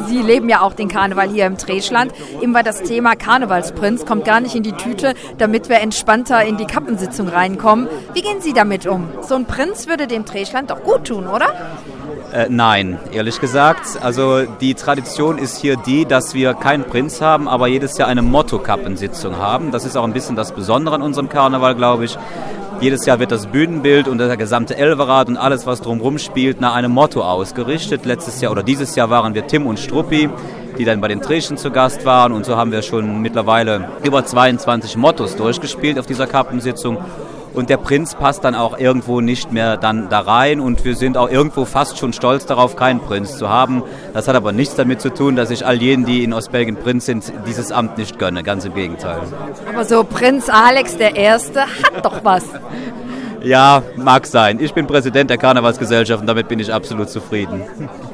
Sie leben ja auch den Karneval hier im Treschland. Eben war das Thema Karnevalsprinz, kommt gar nicht in die Tüte, damit wir entspannter in die Kappensitzung reinkommen. Wie gehen Sie damit um? So ein Prinz würde dem Treschland doch gut tun, oder? Nein, ehrlich gesagt. Also die Tradition ist hier die, dass wir keinen Prinz haben, aber jedes Jahr eine Motto-Kappensitzung haben. Das ist auch ein bisschen das Besondere an unserem Karneval, glaube ich. Jedes Jahr wird das Bühnenbild und der gesamte Elverrat und alles, was drumherum spielt, nach einem Motto ausgerichtet. Letztes Jahr oder dieses Jahr waren wir Tim und Struppi, die dann bei den Treschen zu Gast waren. Und so haben wir schon mittlerweile über 22 Mottos durchgespielt auf dieser Kappensitzung. Und der Prinz passt dann auch irgendwo nicht mehr dann da rein und wir sind auch irgendwo fast schon stolz darauf, keinen Prinz zu haben. Das hat aber nichts damit zu tun, dass ich all jenen, die in Ostbelgien Prinz sind, dieses Amt nicht gönne. Ganz im Gegenteil. Aber so Prinz Alex I. hat doch was. Ja, mag sein. Ich bin Präsident der Karnevalsgesellschaft und damit bin ich absolut zufrieden.